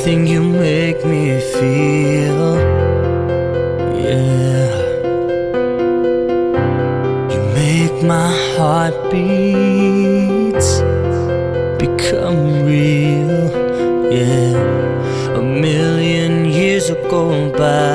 everything you make me feel. Yeah, you make my heartbeats become real. Yeah, a million years will go by